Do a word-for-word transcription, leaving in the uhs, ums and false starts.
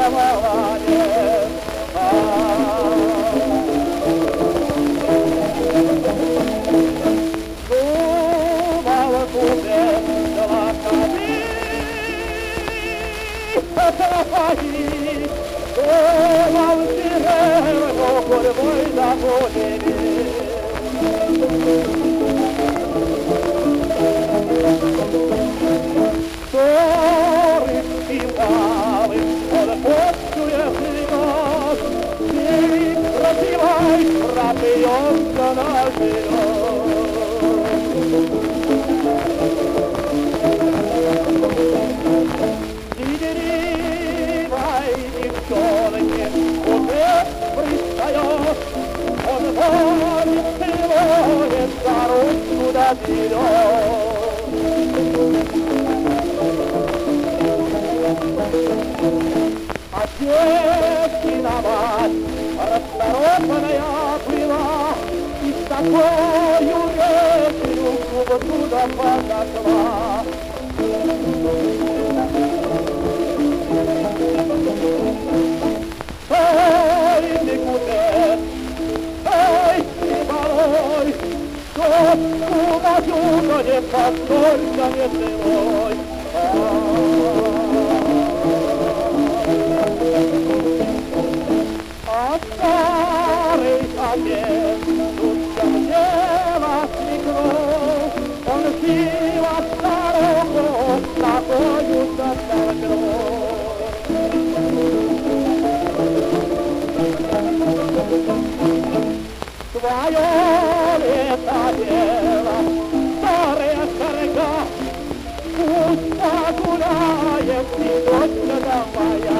молодец. Думала купе, дала кони, тропаги, думал сирено, курвой забудили. Sorry, співали, але почує сльоз, і розівай, прапийовка на жінок. Дідерівай, дівчонки, уже пристает, он гонит, целует, за ручку доберет. А девкина мать расторопная была и с такою речью клуб туда подошла. Эй, Никутет, эй, Сибалой, тетку мою, но не позволь-ка не целуй. А старый отец, тут дело свекровь, он сила старого, такою затолкнул. Твое это дело, старая корга, пусть погуляет, и дочка моя.